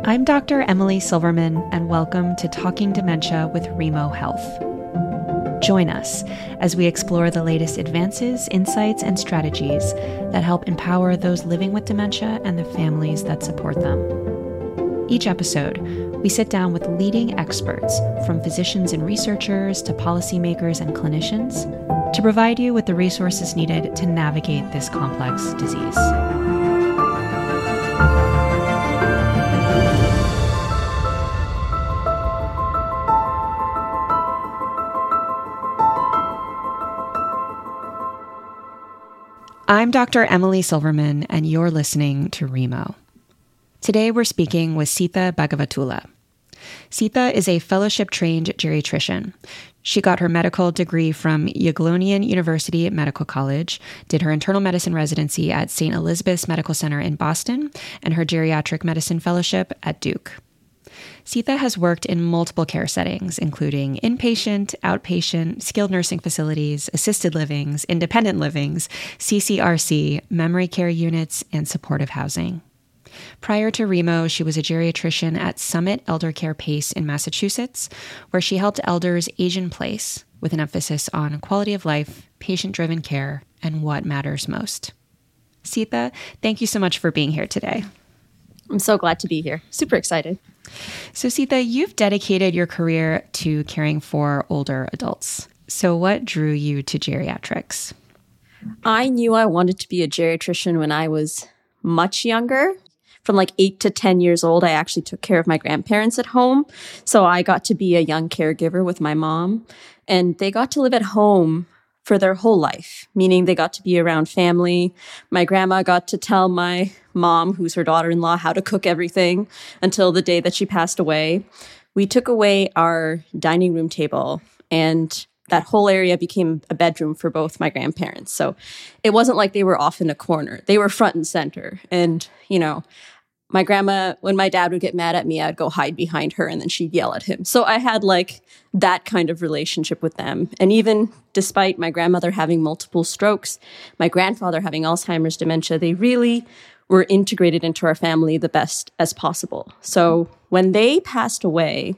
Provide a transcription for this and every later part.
I'm Dr. Emily Silverman, and welcome to Talking Dementia with Remo Health. Join us as we explore the latest advances, insights, and strategies that help empower those living with dementia and the families that support them. Each episode, we sit down with leading experts, from physicians and researchers to policymakers and clinicians, to provide you with the resources needed to navigate this complex disease. I'm Dr. Emily Silverman, and you're listening to Remo. Today, we're speaking with Sita Bhagavatula. Sita is a fellowship-trained geriatrician. She got her medical degree from Jagiellonian University Medical College, did her internal medicine residency at St. Elizabeth's Medical Center in Boston, and her geriatric medicine fellowship at Duke. Sita has worked in multiple care settings, including inpatient, outpatient, skilled nursing facilities, assisted livings, independent livings, CCRC, memory care units, and supportive housing. Prior to Remo, she was a geriatrician at Summit Elder Care PACE in Massachusetts, where she helped elders age in place with an emphasis on quality of life, patient-driven care, and what matters most. Sita, thank you so much for being here today. I'm so glad to be here. Super excited. So Sita, you've dedicated your career to caring for older adults. So what drew you to geriatrics? I knew I wanted to be a geriatrician when I was much younger. From like 8 to 10 years old, I actually took care of my grandparents at home. So I got to be a young caregiver with my mom. And they got to live at home for their whole life, meaning they got to be around family. My grandma got to tell my mom, who's her daughter-in-law, how to cook everything until the day that she passed away. We took away our dining room table, and that whole area became a bedroom for both my grandparents. So it wasn't like they were off in a corner. They were front and center. And, my grandma, when my dad would get mad at me, I'd go hide behind her and then she'd yell at him. So I had like that kind of relationship with them. And even despite my grandmother having multiple strokes, my grandfather having Alzheimer's dementia, they really were integrated into our family the best as possible. So when they passed away,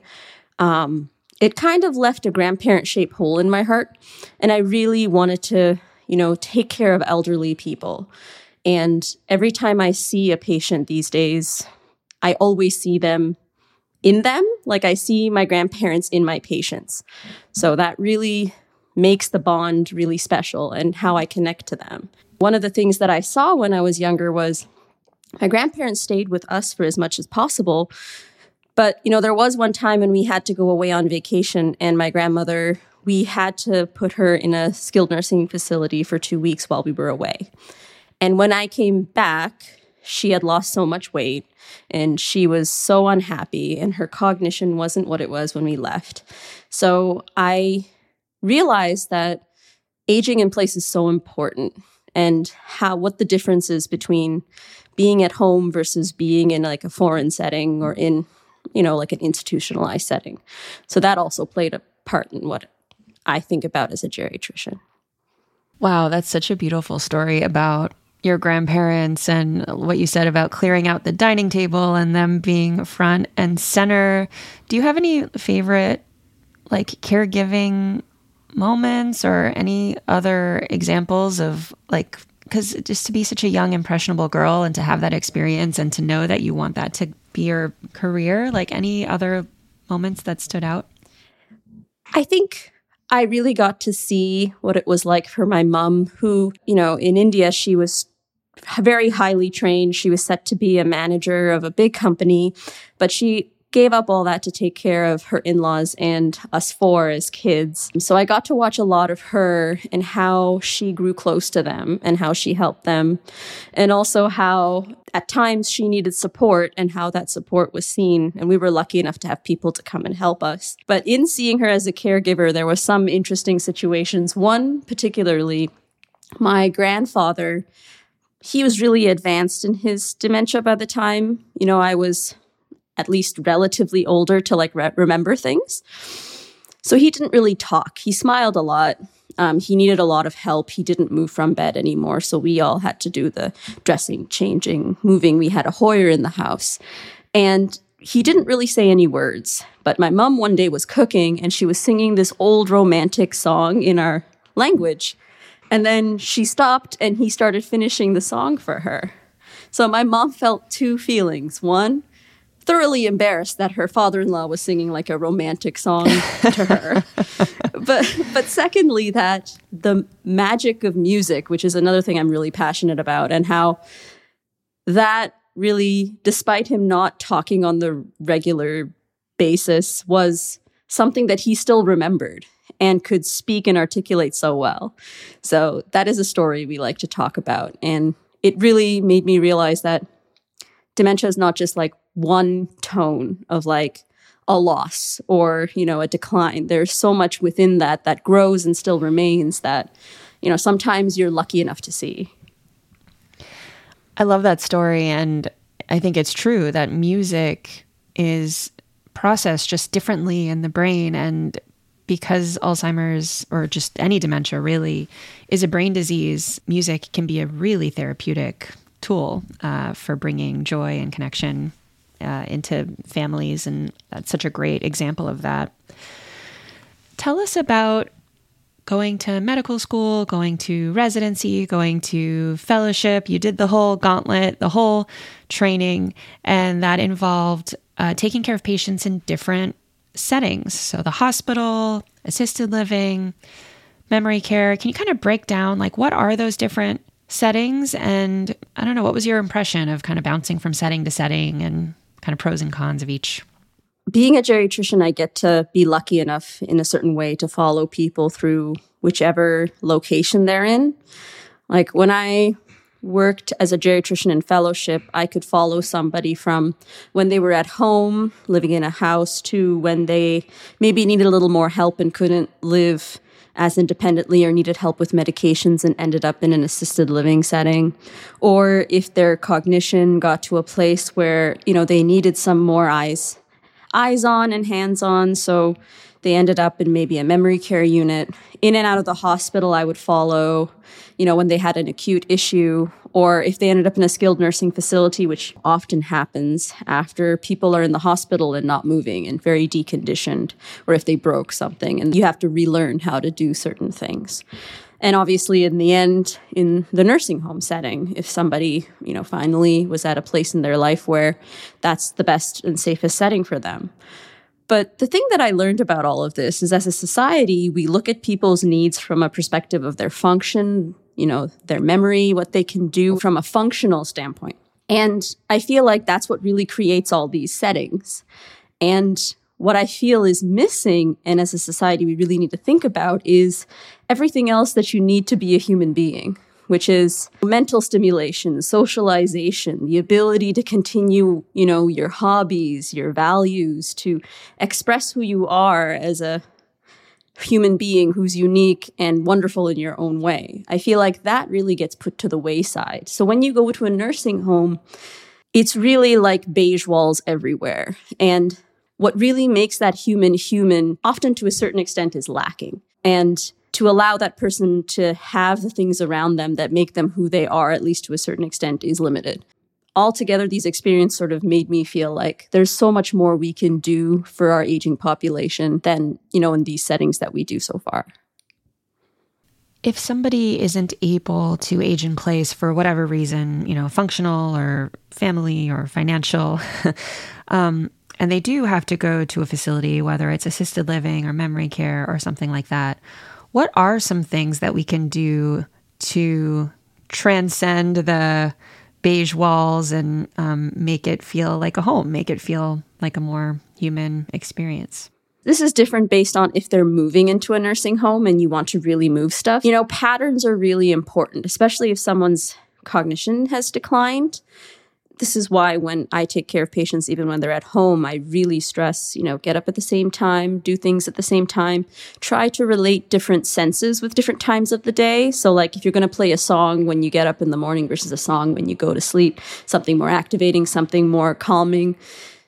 it kind of left a grandparent-shaped hole in my heart. And I really wanted to, take care of elderly people. And every time I see a patient these days, I always see them in them. Like I see my grandparents in my patients. So that really makes the bond really special and how I connect to them. One of the things that I saw when I was younger was my grandparents stayed with us for as much as possible. But, there was one time when we had to go away on vacation, and my grandmother, we had to put her in a skilled nursing facility for 2 weeks while we were away. And when I came back, she had lost so much weight and she was so unhappy and her cognition wasn't what it was when we left. So I realized that aging in place is so important, and what the difference is between being at home versus being in like a foreign setting or in, like an institutionalized setting. So that also played a part in what I think about as a geriatrician. Wow, that's such a beautiful story about your grandparents and what you said about clearing out the dining table and them being front and center. Do you have any favorite caregiving moments or any other examples of because just to be such a young, impressionable girl and to have that experience and to know that you want that to be your career, any other moments that stood out? I think I really got to see what it was like for my mom, who, in India, she was very highly trained. She was set to be a manager of a big company, but she gave up all that to take care of her in-laws and us four as kids. So I got to watch a lot of her and how she grew close to them and how she helped them. And also how at times she needed support and how that support was seen. And we were lucky enough to have people to come and help us. But in seeing her as a caregiver, there was some interesting situations. One particularly, my grandfather, he was really advanced in his dementia by the time, I was at least relatively older to remember things. So he didn't really talk. He smiled a lot. He needed a lot of help. He didn't move from bed anymore. So we all had to do the dressing, changing, moving. We had a Hoyer in the house. And he didn't really say any words, but my mom one day was cooking and she was singing this old romantic song in our language. And then she stopped and he started finishing the song for her. So my mom felt two feelings. One, thoroughly embarrassed that her father-in-law was singing like a romantic song to her. But secondly, that the magic of music, which is another thing I'm really passionate about, and how that really, despite him not talking on the regular basis, was something that he still remembered and could speak and articulate so well. So that is a story we like to talk about. And it really made me realize that dementia is not just like one tone of like a loss or, a decline. There's so much within that grows and still remains that, sometimes you're lucky enough to see. I love that story. And I think it's true that music is processed just differently in the brain. And because Alzheimer's, or just any dementia really, is a brain disease, music can be a really therapeutic tool for bringing joy and connection into families. And that's such a great example of that. Tell us about going to medical school, going to residency, going to fellowship. You did the whole gauntlet, the whole training, and that involved taking care of patients in different settings. So the hospital, assisted living, memory care. Can you kind of break down, like, what are those different settings? And I don't know, what was your impression of kind of bouncing from setting to setting and kind of pros and cons of each? Being a geriatrician, I get to be lucky enough in a certain way to follow people through whichever location they're in. Like when I worked as a geriatrician in fellowship, I could follow somebody from when they were at home, living in a house, to when they maybe needed a little more help and couldn't live as independently or needed help with medications and ended up in an assisted living setting. Or if their cognition got to a place where, they needed some more eyes on and hands on. So they ended up in maybe a memory care unit. In and out of the hospital, I would follow, when they had an acute issue, or if they ended up in a skilled nursing facility, which often happens after people are in the hospital and not moving and very deconditioned, or if they broke something and you have to relearn how to do certain things. And obviously, in the end, in the nursing home setting, if somebody, finally was at a place in their life where that's the best and safest setting for them. But the thing that I learned about all of this is, as a society, we look at people's needs from a perspective of their function, their memory, what they can do from a functional standpoint. And I feel like that's what really creates all these settings. And what I feel is missing, and as a society we really need to think about, is everything else that you need to be a human being, which is mental stimulation, socialization, the ability to continue, your hobbies, your values, to express who you are as a human being who's unique and wonderful in your own way. I feel like that really gets put to the wayside. So when you go to a nursing home, it's really like beige walls everywhere. And what really makes that human, often to a certain extent, is lacking. And to allow that person to have the things around them that make them who they are, at least to a certain extent, is limited. Altogether, these experiences sort of made me feel like there's so much more we can do for our aging population than, in these settings that we do so far. If somebody isn't able to age in place for whatever reason, functional or family or financial, and they do have to go to a facility, whether it's assisted living or memory care or something like that, what are some things that we can do to transcend the beige walls and make it feel like a home, make it feel like a more human experience? This is different based on if they're moving into a nursing home and you want to really move stuff. Patterns are really important, especially if someone's cognition has declined. This is why when I take care of patients, even when they're at home, I really stress, get up at the same time, do things at the same time, try to relate different senses with different times of the day. So like if you're going to play a song when you get up in the morning versus a song when you go to sleep, something more activating, something more calming,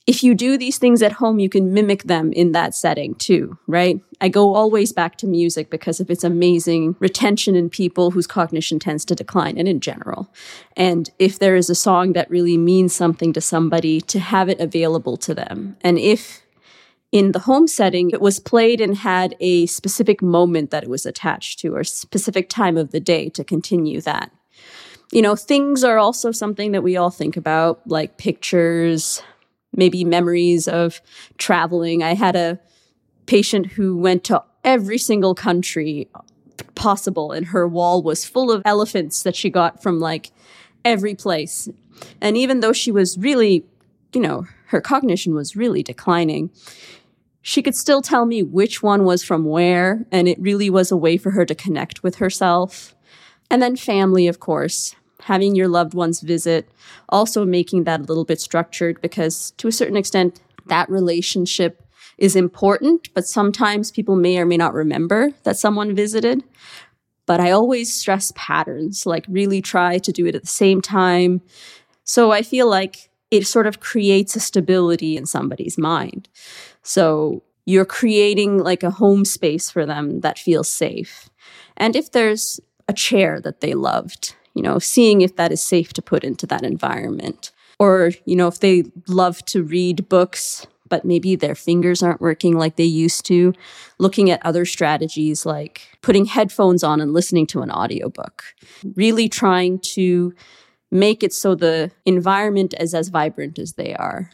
if you do these things at home, you can mimic them in that setting too, right? I go always back to music because of its amazing retention in people whose cognition tends to decline, and in general. And if there is a song that really means something to somebody, to have it available to them. And if in the home setting, it was played and had a specific moment that it was attached to, or specific time of the day to continue that. Things are also something that we all think about, like pictures, maybe memories of traveling. I had a patient who went to every single country possible, and her wall was full of elephants that she got from like every place. And even though she was really, her cognition was really declining, she could still tell me which one was from where, and it really was a way for her to connect with herself. And then family, of course. Having your loved ones visit, also making that a little bit structured, because to a certain extent, that relationship is important, but sometimes people may or may not remember that someone visited. But I always stress patterns, like really try to do it at the same time. So I feel like it sort of creates a stability in somebody's mind. So you're creating like a home space for them that feels safe. And if there's a chair that they loved, seeing if that is safe to put into that environment. Or, if they love to read books, but maybe their fingers aren't working like they used to, looking at other strategies like putting headphones on and listening to an audiobook. Really trying to make it so the environment is as vibrant as they are.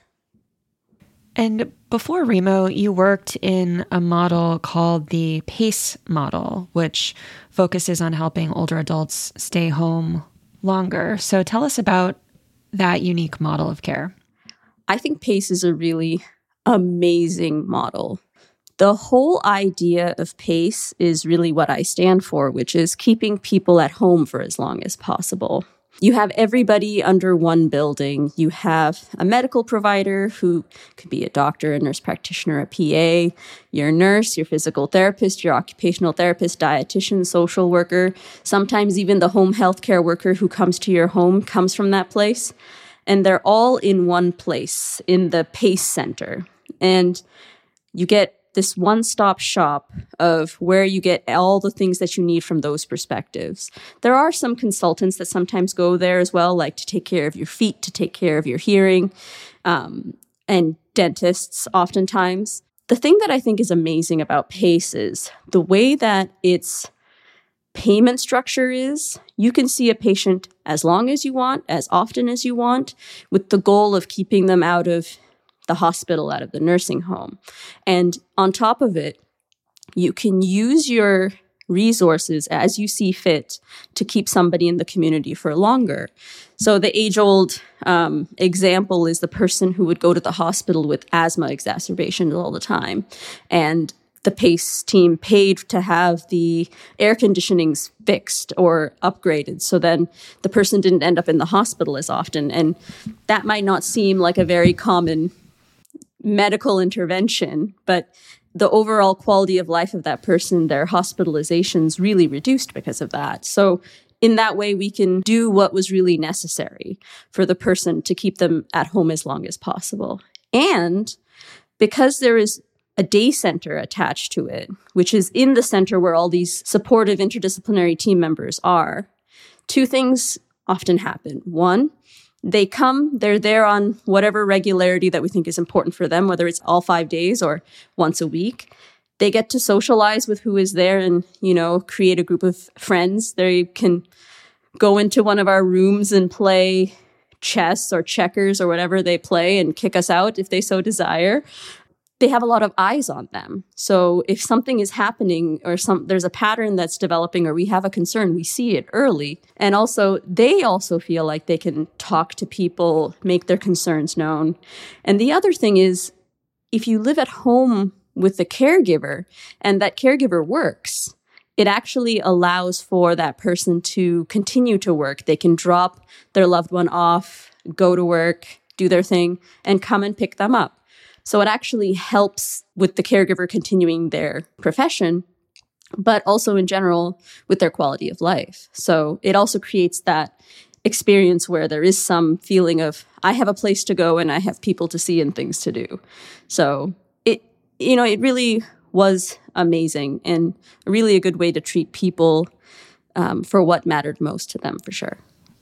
And before Remo, you worked in a model called the PACE model, which focuses on helping older adults stay home longer. So tell us about that unique model of care. I think PACE is a really amazing model. The whole idea of PACE is really what I stand for, which is keeping people at home for as long as possible. You have everybody under one building. You have a medical provider who could be a doctor, a nurse practitioner, a PA, your nurse, your physical therapist, your occupational therapist, dietitian, social worker. Sometimes even the home healthcare worker who comes to your home comes from that place. And they're all in one place in the PACE center. And you get this one-stop shop of where you get all the things that you need from those perspectives. There are some consultants that sometimes go there as well, like to take care of your feet, to take care of your hearing, and dentists oftentimes. The thing that I think is amazing about PACE is the way that its payment structure is. You can see a patient as long as you want, as often as you want, with the goal of keeping them out of the hospital, out of the nursing home. And on top of it, you can use your resources as you see fit to keep somebody in the community for longer. So the age-old example is the person who would go to the hospital with asthma exacerbations all the time. And the PACE team paid to have the air conditionings fixed or upgraded. So then the person didn't end up in the hospital as often. And that might not seem like a very common medical intervention, but the overall quality of life of that person, their hospitalizations really reduced because of that. So in that way, we can do what was really necessary for the person to keep them at home as long as possible. And because there is a day center attached to it, which is in the center where all these supportive interdisciplinary team members are, two things often happen. One, they come, they're there on whatever regularity that we think is important for them, whether it's all 5 days or once a week. They get to socialize with who is there and, create a group of friends. They can go into one of our rooms and play chess or checkers or whatever they play and kick us out if they so desire. They have a lot of eyes on them. So if something is happening or there's a pattern that's developing or we have a concern, we see it early. And also, they also feel like they can talk to people, make their concerns known. And the other thing is, if you live at home with the caregiver and that caregiver works, it actually allows for that person to continue to work. They can drop their loved one off, go to work, do their thing, and come and pick them up. So it actually helps with the caregiver continuing their profession, but also in general with their quality of life. So it also creates that experience where there is some feeling of, I have a place to go and I have people to see and things to do. So it really was amazing and really a good way to treat people for what mattered most to them, for sure.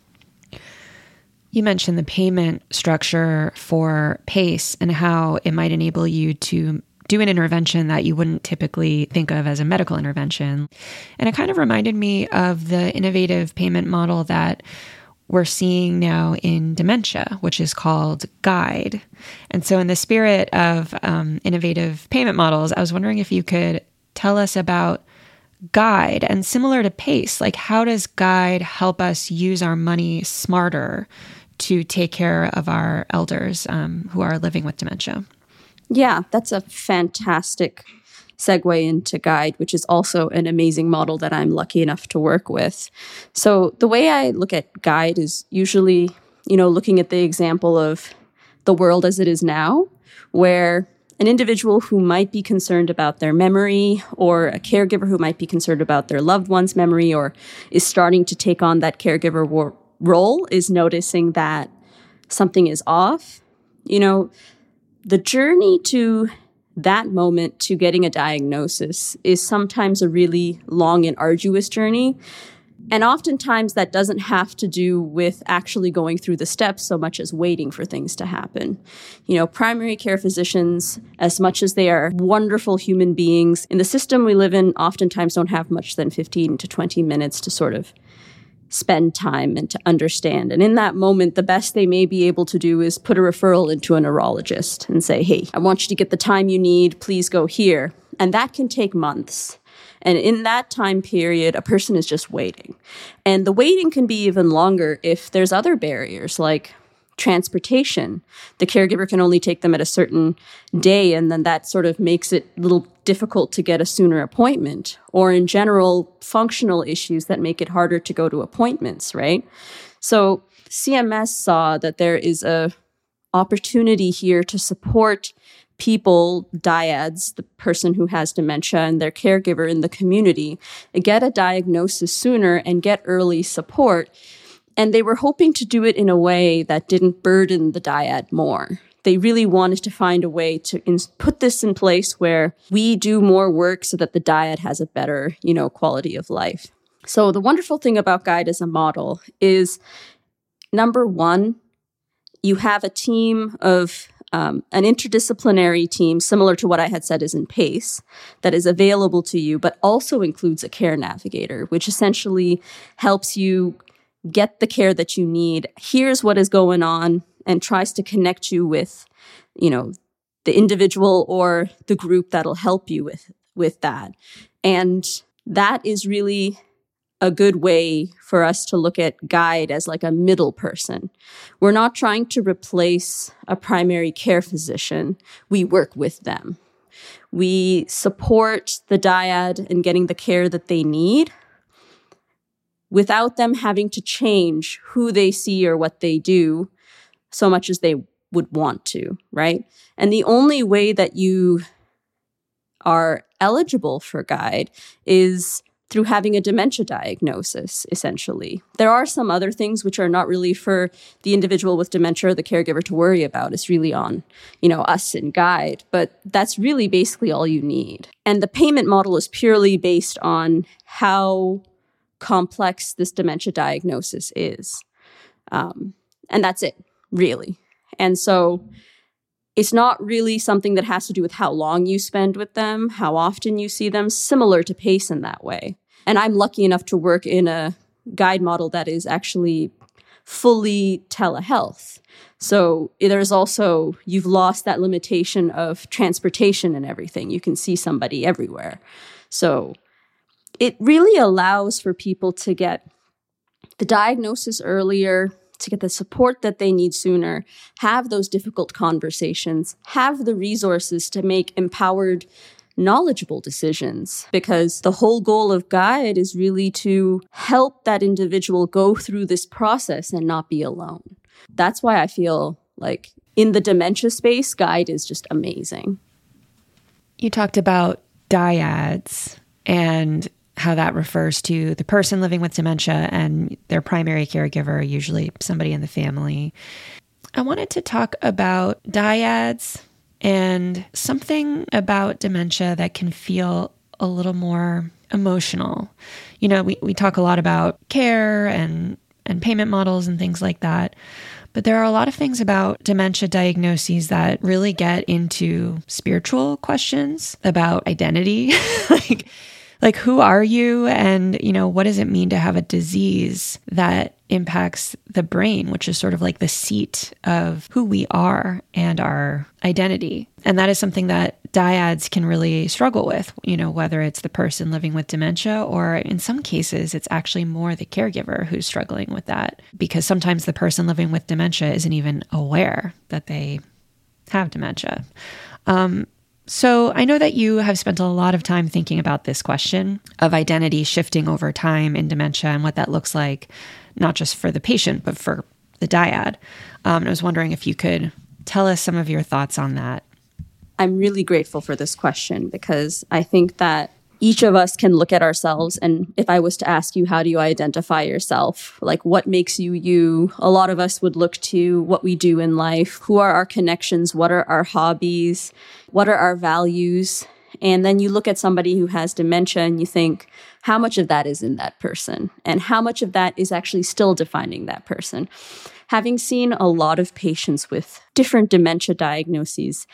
You mentioned the payment structure for PACE and how it might enable you to do an intervention that you wouldn't typically think of as a medical intervention. And it kind of reminded me of the innovative payment model that we're seeing now in dementia, which is called GUIDE. And so in the spirit of innovative payment models, I was wondering if you could tell us about GUIDE, and similar to PACE, like how does GUIDE help us use our money smarter to take care of our elders who are living with dementia? Yeah, that's a fantastic segue into GUIDE, which is also an amazing model that I'm lucky enough to work with. So the way I look at GUIDE is usually, looking at the example of the world as it is now, where an individual who might be concerned about their memory, or a caregiver who might be concerned about their loved one's memory, or is starting to take on that caregiver role, is noticing that something is off. The journey to that moment to getting a diagnosis is sometimes a really long and arduous journey. And oftentimes that doesn't have to do with actually going through the steps so much as waiting for things to happen. Primary care physicians, as much as they are wonderful human beings, in the system we live in, oftentimes don't have much than 15 to 20 minutes to sort of spend time and to understand. And in that moment, the best they may be able to do is put a referral into a neurologist and say, hey, I want you to get the time you need, please go here. And that can take months. And in that time period, a person is just waiting. And the waiting can be even longer if there's other barriers like transportation. The caregiver can only take them at a certain day, and then that sort of makes it a little difficult to get a sooner appointment, or in general, functional issues that make it harder to go to appointments, right? So CMS saw that there is a opportunity here to support people, dyads, the person who has dementia and their caregiver in the community, get a diagnosis sooner and get early support. And they were hoping to do it in a way that didn't burden the dyad more. They really wanted to find a way to put this in place where we do more work so that the dyad has a better, quality of life. So the wonderful thing about GUIDE as a model is, number one, you have a team of an interdisciplinary team, similar to what I had said is in PACE, that is available to you, but also includes a care navigator, which essentially helps you get the care that you need, hears what is going on, and tries to connect you with, the individual or the group that'll help you with that. And that is really a good way for us to look at GUIDE as like a middle person. We're not trying to replace a primary care physician. We work with them. We support the dyad in getting the care that they need without them having to change who they see or what they do so much as they would want to, right? And the only way that you are eligible for GUIDE is through having a dementia diagnosis, essentially. There are some other things which are not really for the individual with dementia or the caregiver to worry about. It's really on, us and GUIDE, but that's really basically all you need. And the payment model is purely based on how complex this dementia diagnosis is. And that's it, really. And so it's not really something that has to do with how long you spend with them, how often you see them, similar to PACE in that way. And I'm lucky enough to work in a GUIDE model that is actually fully telehealth. So there's also, you've lost that limitation of transportation and everything. You can see somebody everywhere. So it really allows for people to get the diagnosis earlier, to get the support that they need sooner, have those difficult conversations, have the resources to make empowered, knowledgeable decisions. Because the whole goal of GUIDE is really to help that individual go through this process and not be alone. That's why I feel like in the dementia space, GUIDE is just amazing. You talked about dyads and how that refers to the person living with dementia and their primary caregiver, usually somebody in the family. I wanted to talk about dyads and something about dementia that can feel a little more emotional. You know, we talk a lot about care and payment models and things like that. But there are a lot of things about dementia diagnoses that really get into spiritual questions about identity. like who are you? And, you know, what does it mean to have a disease that impacts the brain, which is sort of like the seat of who we are and our identity. And that is something that dyads can really struggle with, you know, whether it's the person living with dementia, or in some cases, it's actually more the caregiver who's struggling with that, because sometimes the person living with dementia isn't even aware that they have dementia. So I know that you have spent a lot of time thinking about this question of identity shifting over time in dementia and what that looks like, not just for the patient, but for the dyad. I was wondering if you could tell us some of your thoughts on that. I'm really grateful for this question because I think that each of us can look at ourselves. And if I was to ask you, how do you identify yourself? Like, what makes you you? A lot of us would look to what we do in life. Who are our connections? What are our hobbies? What are our values? And then you look at somebody who has dementia and you think, how much of that is in that person? And how much of that is actually still defining that person? Having seen a lot of patients with different dementia diagnoses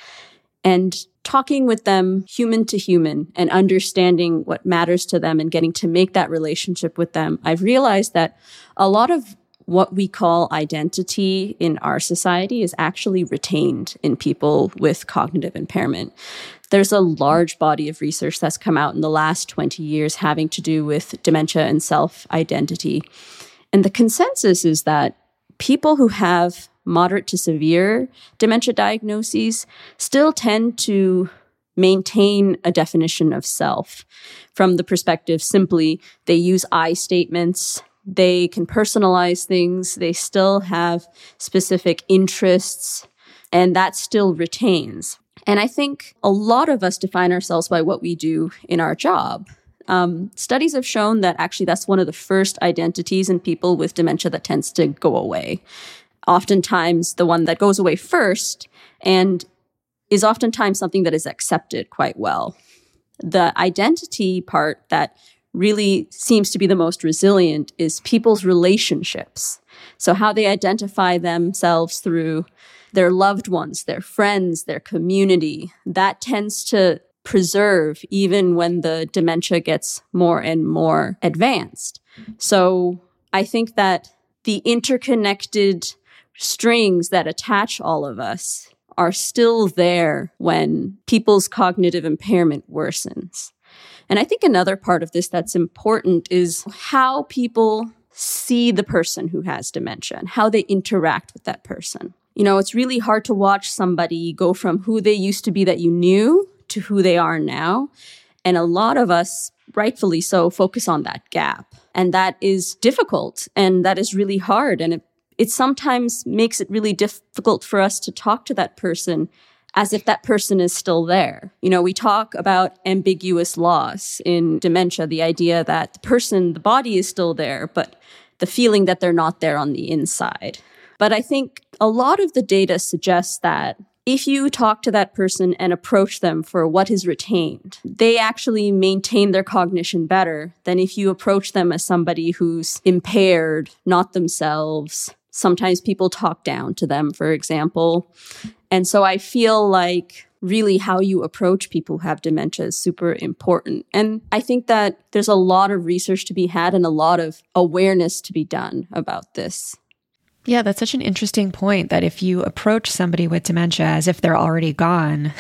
and talking with them human to human and understanding what matters to them and getting to make that relationship with them, I've realized that a lot of what we call identity in our society is actually retained in people with cognitive impairment. There's a large body of research that's come out in the last 20 years having to do with dementia and self-identity. And the consensus is that people who have moderate to severe dementia diagnoses still tend to maintain a definition of self from the perspective simply they use I statements, they can personalize things, they still have specific interests, and that still retains. And I think a lot of us define ourselves by what we do in our job. Studies have shown that actually that's one of the first identities in people with dementia that tends to go away. Oftentimes the one that goes away first and is oftentimes something that is accepted quite well. The identity part that really seems to be the most resilient is people's relationships. So how they identify themselves through their loved ones, their friends, their community, that tends to preserve even when the dementia gets more and more advanced. So I think that the interconnected strings that attach all of us are still there when people's cognitive impairment worsens. And I think another part of this that's important is how people see the person who has dementia and how they interact with that person. You know, it's really hard to watch somebody go from who they used to be that you knew to who they are now. And a lot of us, rightfully so, focus on that gap. And that is difficult and that is really hard. And it sometimes makes it really difficult for us to talk to that person as if that person is still there. You know, we talk about ambiguous loss in dementia, the idea that the body is still there, but the feeling that they're not there on the inside. But I think a lot of the data suggests that if you talk to that person and approach them for what is retained, they actually maintain their cognition better than if you approach them as somebody who's impaired, not themselves. Sometimes people talk down to them, for example. And so I feel like really how you approach people who have dementia is super important. And I think that there's a lot of research to be had and a lot of awareness to be done about this. Yeah, that's such an interesting point that if you approach somebody with dementia as if they're already gone,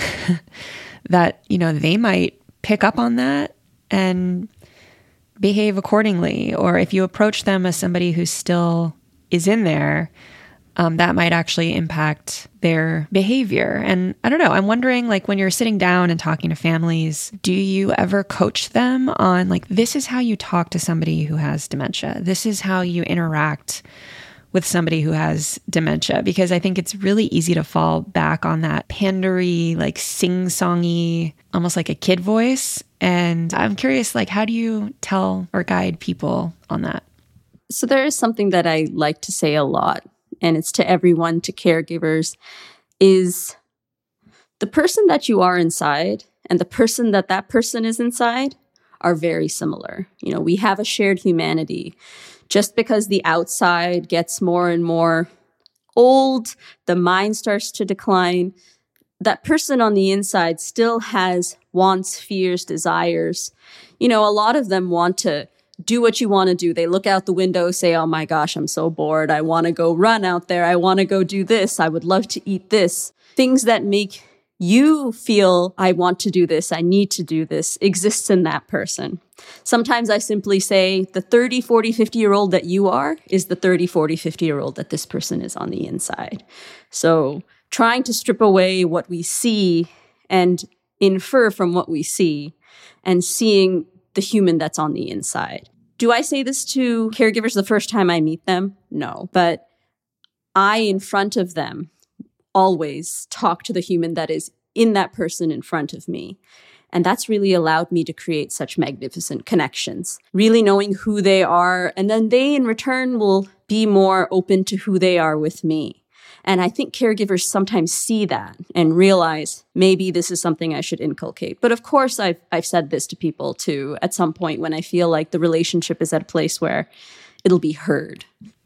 that, you know, they might pick up on that and behave accordingly. Or if you approach them as somebody who still is in there, that might actually impact their behavior. And I don't know, I'm wondering, like, when you're sitting down and talking to families, do you ever coach them on, like, this is how you talk to somebody who has dementia? This is how you interact with somebody who has dementia? Because I think it's really easy to fall back on that pandery, like sing-songy, almost like a kid voice. And I'm curious, like, how do you tell or guide people on that? So there is something that I like to say a lot, and it's to everyone, to caregivers, is the person that you are inside and the person that person is inside are very similar. You know, we have a shared humanity. Just because the outside gets more and more old, the mind starts to decline, that person on the inside still has wants, fears, desires. You know, a lot of them want to do what you want to do. They look out the window, say, oh my gosh, I'm so bored. I want to go run out there. I want to go do this. I would love to eat this. Things that make you feel, I want to do this, I need to do this, exists in that person. Sometimes I simply say the 30, 40, 50-year-old that you are is the 30, 40, 50-year-old that this person is on the inside. So trying to strip away what we see and infer from what we see and seeing the human that's on the inside. Do I say this to caregivers the first time I meet them? No. But I, in front of them, always talk to the human that is in that person in front of me. And that's really allowed me to create such magnificent connections, really knowing who they are. And then they, in return, will be more open to who they are with me. And I think caregivers sometimes see that and realize maybe this is something I should inculcate. But of course, I've said this to people too at some point when I feel like the relationship is at a place where it'll be heard.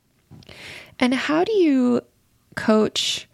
And how do you coach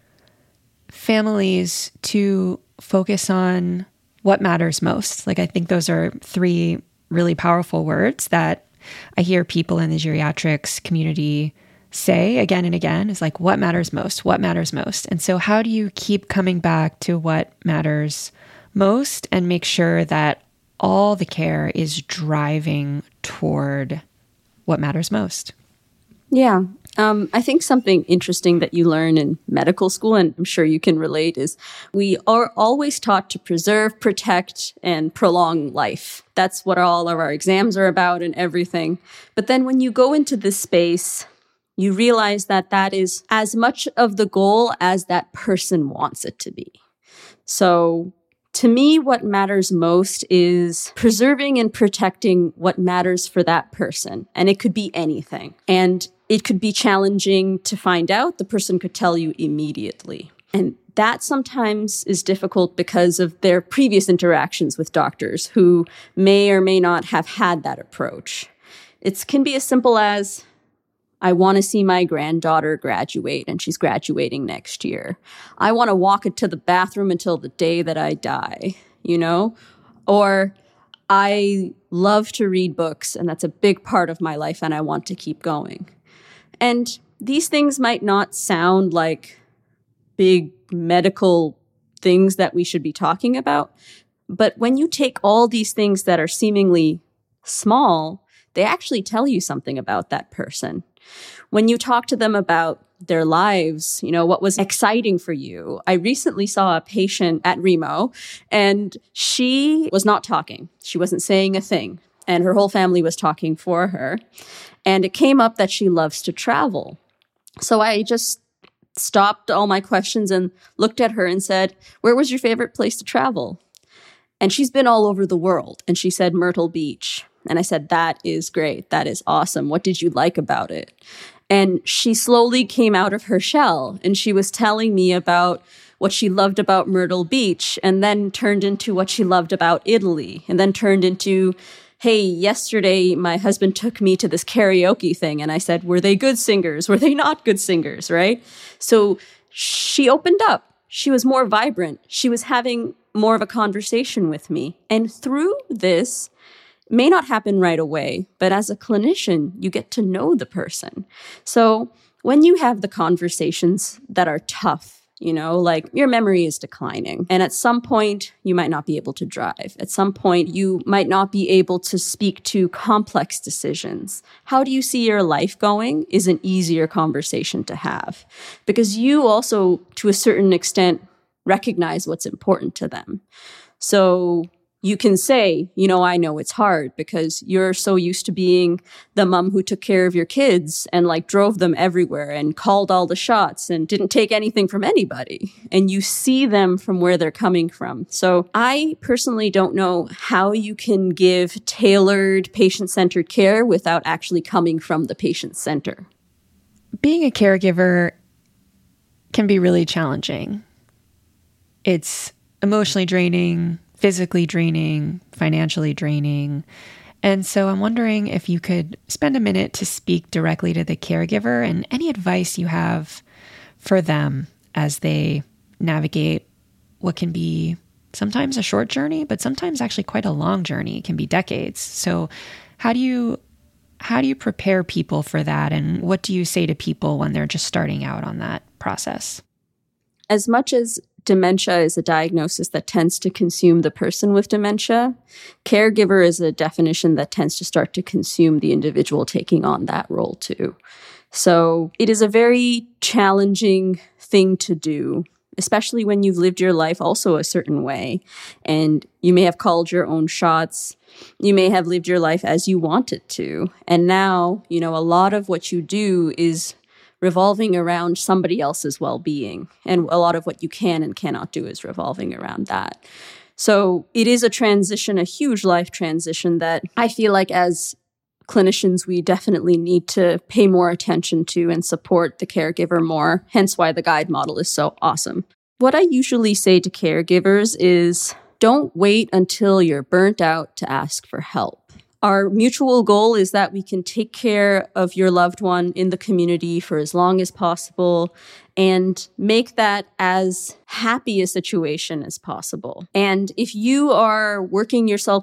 families to focus on what matters most? Like, I think those are three really powerful words that I hear people in the geriatrics community say again and again, is like, what matters most? What matters most? And so how do you keep coming back to what matters most and make sure that all the care is driving toward what matters most? Yeah. I think something interesting that you learn in medical school, and I'm sure you can relate, is we are always taught to preserve, protect, and prolong life. That's what all of our exams are about and everything. But then when you go into this space, you realize that that is as much of the goal as that person wants it to be. So to me, what matters most is preserving and protecting what matters for that person. And it could be anything. And it could be challenging to find out. The person could tell you immediately. And that sometimes is difficult because of their previous interactions with doctors who may or may not have had that approach. It can be as simple as, I want to see my granddaughter graduate, and she's graduating next year. I want to walk it to the bathroom until the day that I die, you know? Or I love to read books, and that's a big part of my life, and I want to keep going. And these things might not sound like big medical things that we should be talking about, but when you take all these things that are seemingly small, they actually tell you something about that person. When you talk to them about their lives, you know, what was exciting for you. I recently saw a patient at Remo, and she was not talking. She wasn't saying a thing, and her whole family was talking for her. And it came up that she loves to travel. So I just stopped all my questions and looked at her and said, where was your favorite place to travel? And she's been all over the world. And she said, Myrtle Beach. And I said, that is great. That is awesome. What did you like about it? And she slowly came out of her shell. And she was telling me about what she loved about Myrtle Beach, and then turned into what she loved about Italy, and then turned into, hey, yesterday my husband took me to this karaoke thing. And I said, were they good singers? Were they not good singers? Right? So she opened up. She was more vibrant. She was having more of a conversation with me. And through this, may not happen right away, but as a clinician, you get to know the person. So when you have the conversations that are tough, you know, like your memory is declining, and at some point you might not be able to drive. At some point you might not be able to speak to complex decisions. How do you see your life going is an easier conversation to have, because you also, to a certain extent, recognize what's important to them. So you can say, I know it's hard because you're so used to being the mom who took care of your kids and like drove them everywhere and called all the shots and didn't take anything from anybody. And you see them from where they're coming from. So I personally don't know how you can give tailored patient-centered care without actually coming from the patient center. Being a caregiver can be really challenging. It's emotionally draining, physically draining, financially draining. And so I'm wondering if you could spend a minute to speak directly to the caregiver and any advice you have for them as they navigate what can be sometimes a short journey, but sometimes actually quite a long journey. It can be decades. So how do you prepare people for that? And what do you say to people when they're just starting out on that process? As much as dementia is a diagnosis that tends to consume the person with dementia, caregiver is a definition that tends to start to consume the individual taking on that role too. So it is a very challenging thing to do, especially when you've lived your life also a certain way. And you may have called your own shots. You may have lived your life as you wanted to. And now, a lot of what you do is revolving around somebody else's well-being. And a lot of what you can and cannot do is revolving around that. So it is a transition, a huge life transition that I feel like as clinicians, we definitely need to pay more attention to and support the caregiver more, hence why the guide model is so awesome. What I usually say to caregivers is, don't wait until you're burnt out to ask for help. Our mutual goal is that we can take care of your loved one in the community for as long as possible and make that as happy a situation as possible. And if you are working yourself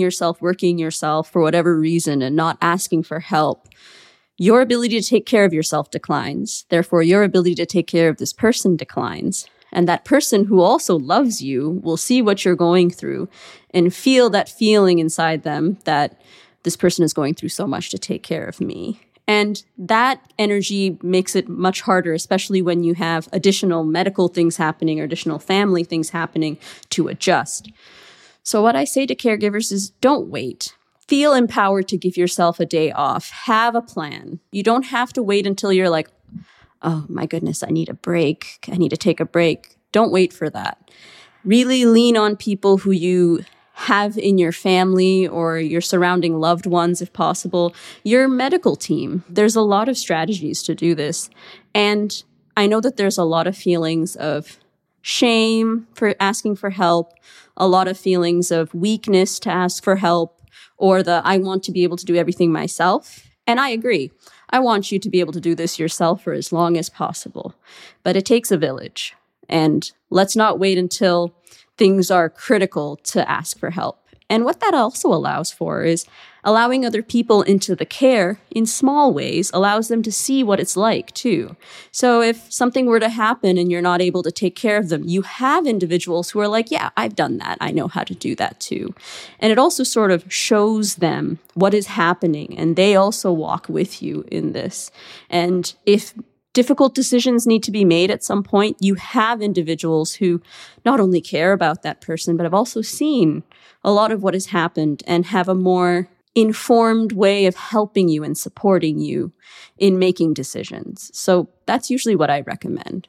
for whatever reason and not asking for help, your ability to take care of yourself declines. Therefore, your ability to take care of this person declines. And that person who also loves you will see what you're going through and feel that feeling inside them that this person is going through so much to take care of me. And that energy makes it much harder, especially when you have additional medical things happening or additional family things happening to adjust. So what I say to caregivers is don't wait. Feel empowered to give yourself a day off. Have a plan. You don't have to wait until you're like, oh my goodness, I need a break. I need to take a break. Don't wait for that. Really lean on people who you have in your family or your surrounding loved ones, if possible. Your medical team. There's a lot of strategies to do this. And I know that there's a lot of feelings of shame for asking for help, a lot of feelings of weakness to ask for help, or I want to be able to do everything myself. And I agree. I want you to be able to do this yourself for as long as possible. But it takes a village. And let's not wait until things are critical to ask for help. And what that also allows for is allowing other people into the care in small ways, allows them to see what it's like too. So if something were to happen and you're not able to take care of them, you have individuals who are like, yeah, I've done that. I know how to do that too. And it also sort of shows them what is happening, and they also walk with you in this. And if difficult decisions need to be made at some point, you have individuals who not only care about that person, but have also seen a lot of what has happened and have a more informed way of helping you and supporting you in making decisions. So that's usually what I recommend.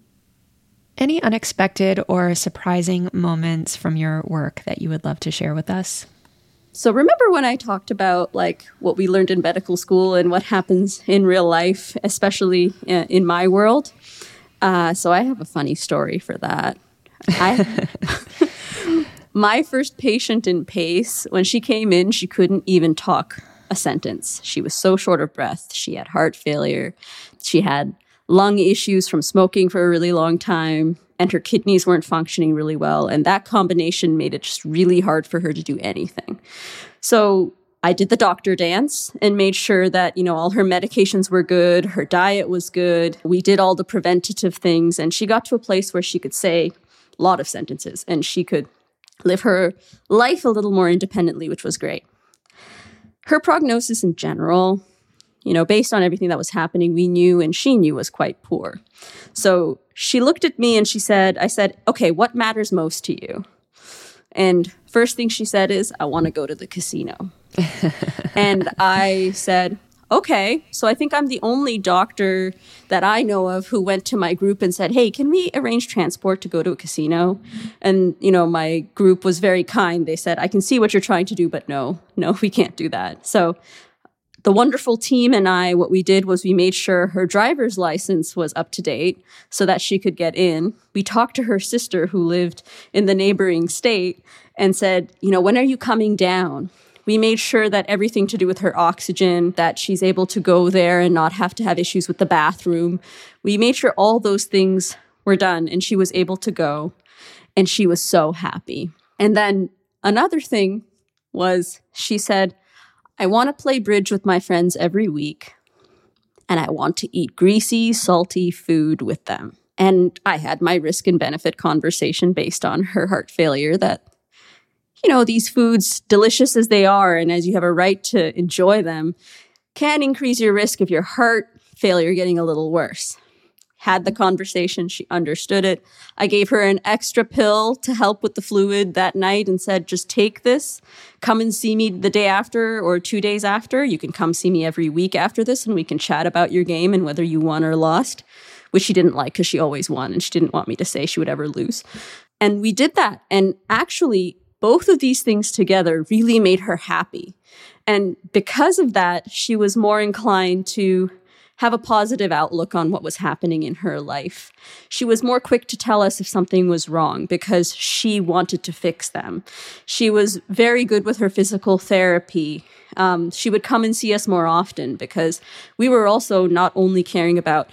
Any unexpected or surprising moments from your work that you would love to share with us? So remember when I talked about like what we learned in medical school and what happens in real life, especially in my world? So I have a funny story for that. My first patient in PACE, when she came in, she couldn't even talk a sentence. She was so short of breath. She had heart failure. She had lung issues from smoking for a really long time, and her kidneys weren't functioning really well. And that combination made it just really hard for her to do anything. So I did the doctor dance and made sure that, all her medications were good. Her diet was good. We did all the preventative things. And she got to a place where she could say a lot of sentences and she could live her life a little more independently, which was great. Her prognosis in general, based on everything that was happening, we knew and she knew was quite poor. So she looked at me and I said, okay, what matters most to you? And first thing she said is, I want to go to the casino. And I said, okay. So I think I'm the only doctor that I know of who went to my group and said, hey, can we arrange transport to go to a casino? And, my group was very kind. They said, I can see what you're trying to do, but no, we can't do that. So the wonderful team and I, what we did was we made sure her driver's license was up to date so that she could get in. We talked to her sister who lived in the neighboring state and said, when are you coming down? We made sure that everything to do with her oxygen, that she's able to go there and not have to have issues with the bathroom. We made sure all those things were done and she was able to go. And she was so happy. And then another thing was she said, I want to play bridge with my friends every week. And I want to eat greasy, salty food with them. And I had my risk and benefit conversation based on her heart failure that these foods, delicious as they are, and as you have a right to enjoy them, can increase your risk of your heart failure getting a little worse. Had the conversation, she understood it. I gave her an extra pill to help with the fluid that night and said, just take this, come and see me the day after or 2 days after. You can come see me every week after this and we can chat about your game and whether you won or lost, which she didn't like because she always won and she didn't want me to say she would ever lose. And we did that. And actually, both of these things together really made her happy. And because of that, she was more inclined to have a positive outlook on what was happening in her life. She was more quick to tell us if something was wrong because she wanted to fix them. She was very good with her physical therapy. She would come and see us more often because we were also not only caring about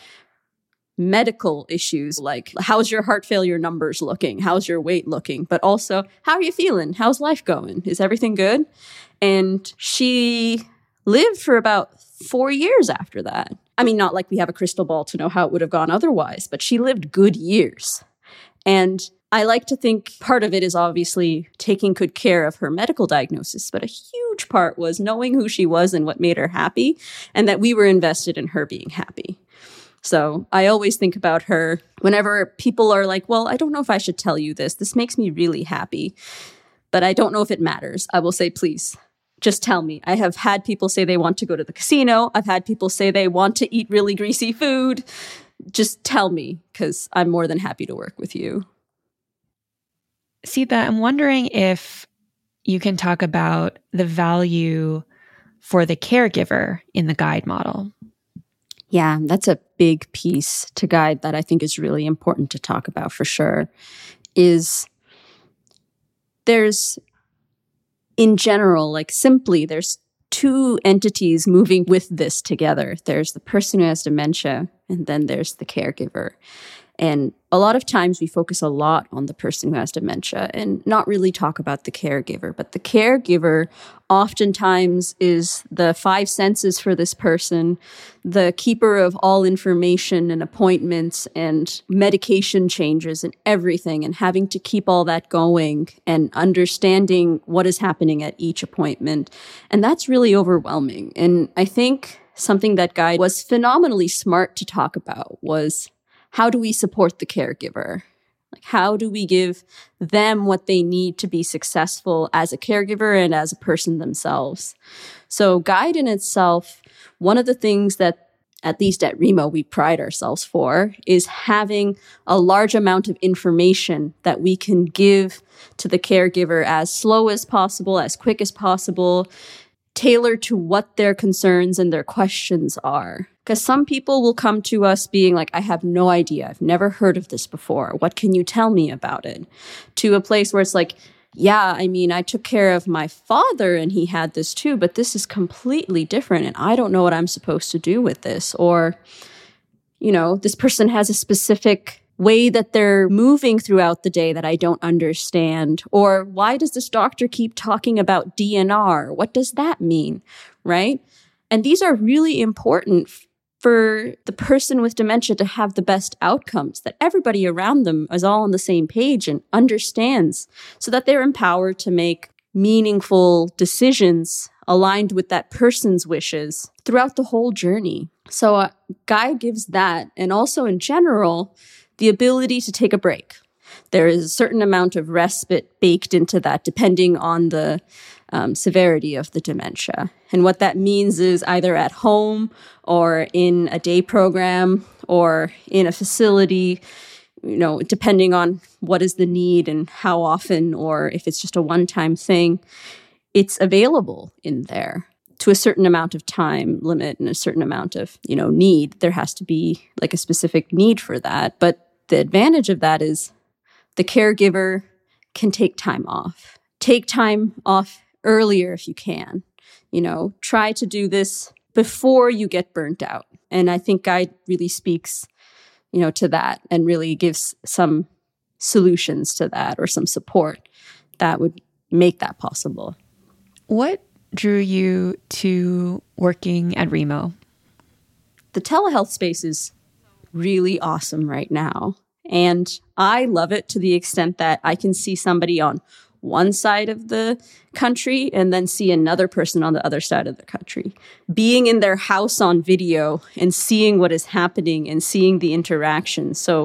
medical issues like how's your heart failure numbers looking? How's your weight looking? But also, how are you feeling? How's life going? Is everything good? And she lived for about 4 years after that. I mean, not like we have a crystal ball to know how it would have gone otherwise, but she lived good years. And I like to think part of it is obviously taking good care of her medical diagnosis, but a huge part was knowing who she was and what made her happy, and that we were invested in her being happy. So I always think about her whenever people are like, well, I don't know if I should tell you this. This makes me really happy, but I don't know if it matters. I will say, please, just tell me. I have had people say they want to go to the casino. I've had people say they want to eat really greasy food. Just tell me, because I'm more than happy to work with you. Seetha, I'm wondering if you can talk about the value for the caregiver in the guide model. Yeah, that's a big piece to guide that I think is really important to talk about for sure, is there's, in general, like simply, there's two entities moving with this together. There's the person who has dementia, and then there's the caregiver. And a lot of times we focus a lot on the person who has dementia and not really talk about the caregiver. But the caregiver oftentimes is the five senses for this person, the keeper of all information and appointments and medication changes and everything, and having to keep all that going and understanding what is happening at each appointment. And that's really overwhelming. And I think something that Guide was phenomenally smart to talk about was, how do we support the caregiver? Like, how do we give them what they need to be successful as a caregiver and as a person themselves? So Guide in itself, one of the things that, at least at Remo, we pride ourselves for is having a large amount of information that we can give to the caregiver as slow as possible, as quick as possible, tailored to what their concerns and their questions are. Because some people will come to us being like, I have no idea. I've never heard of this before. What can you tell me about it? To a place where it's like, yeah, I mean, I took care of my father and he had this too, but this is completely different and I don't know what I'm supposed to do with this. Or, this person has a specific way that they're moving throughout the day that I don't understand. Or why does this doctor keep talking about DNR? What does that mean? Right? And these are really important for the person with dementia to have the best outcomes, that everybody around them is all on the same page and understands, so that they're empowered to make meaningful decisions aligned with that person's wishes throughout the whole journey. So Guide gives that, and also in general, the ability to take a break. there is a certain amount of respite baked into that, depending on the severity of the dementia. And what that means is either at home or in a day program or in a facility, depending on what is the need and how often, or if it's just a one-time thing, it's available in there to a certain amount of time limit and a certain amount of, need. There has to be like a specific need for that. But the advantage of that is the caregiver can take time off. Take time off earlier if you can. Try to do this before you get burnt out. And I think Guide really speaks, to that and really gives some solutions to that or some support that would make that possible. What drew you to working at Remo? The telehealth space is really awesome right now. And I love it to the extent that I can see somebody on one side of the country and then see another person on the other side of the country. Being in their house on video and seeing what is happening and seeing the interaction. So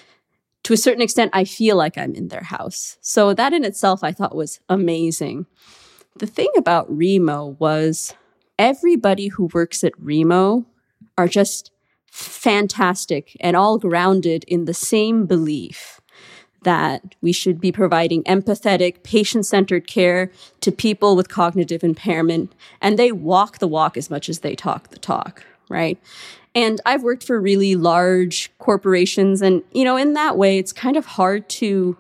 to a certain extent, I feel like I'm in their house. So that in itself, I thought was amazing. The thing about Remo was everybody who works at Remo are just fantastic and all grounded in the same belief that we should be providing empathetic, patient-centered care to people with cognitive impairment. And they walk the walk as much as they talk the talk, right? And I've worked for really large corporations. And, in that way, it's kind of hard to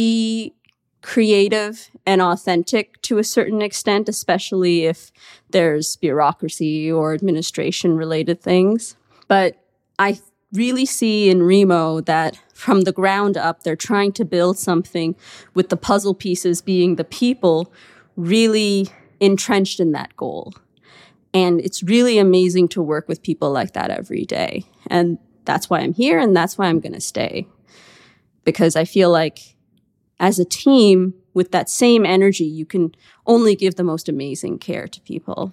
be creative and authentic to a certain extent, especially if there's bureaucracy or administration-related things. But I really see in Remo that from the ground up, they're trying to build something with the puzzle pieces being the people really entrenched in that goal. And it's really amazing to work with people like that every day. And that's why I'm here and that's why I'm going to stay. Because I feel like as a team with that same energy, you can only give the most amazing care to people.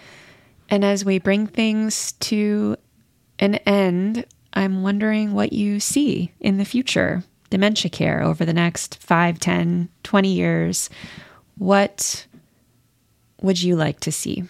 And as we bring things to an end, I'm wondering what you see in the future, dementia care over the next 5, 10, 20 years. What would you like to see?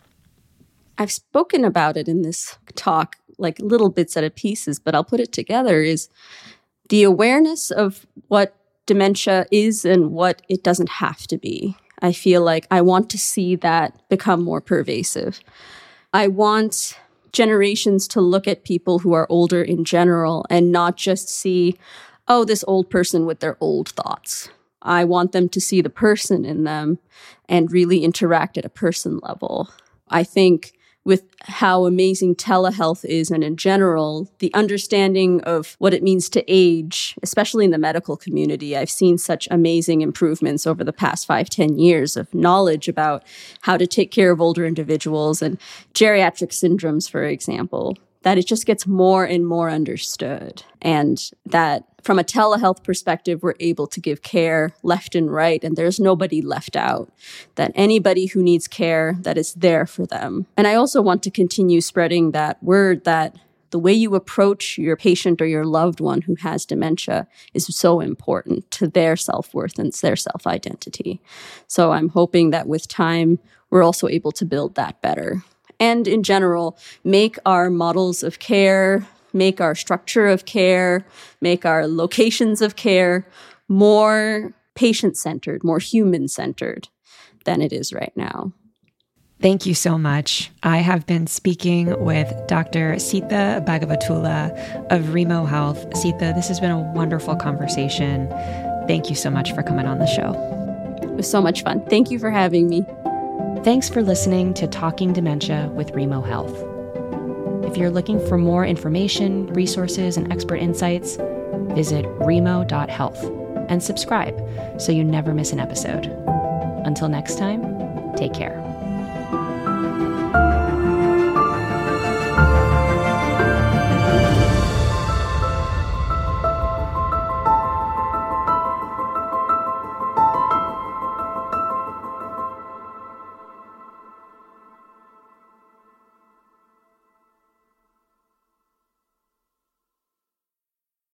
I've spoken about it in this talk, like little bits at a pieces, but I'll put it together is the awareness of what dementia is and what it doesn't have to be. I feel like I want to see that become more pervasive. I want generations to look at people who are older in general and not just see, this old person with their old thoughts. I want them to see the person in them and really interact at a person level. I think with how amazing telehealth is and in general, the understanding of what it means to age, especially in the medical community, I've seen such amazing improvements over the past 5, 10 years of knowledge about how to take care of older individuals and geriatric syndromes, for example, that it just gets more and more understood. And that from a telehealth perspective, we're able to give care left and right, and there's nobody left out. That anybody who needs care, that is there for them. And I also want to continue spreading that word that the way you approach your patient or your loved one who has dementia is so important to their self-worth and their self-identity. So I'm hoping that with time, we're also able to build that better. And in general, make our models of care, make our structure of care, make our locations of care more patient-centered, more human-centered than it is right now. Thank you so much. I have been speaking with Dr. Sita Bhagavatula of Remo Health. Sita, this has been a wonderful conversation. Thank you so much for coming on the show. It was so much fun. Thank you for having me. Thanks for listening to Talking Dementia with Remo Health. If you're looking for more information, resources, and expert insights, visit remo.health and subscribe so you never miss an episode. Until next time, take care.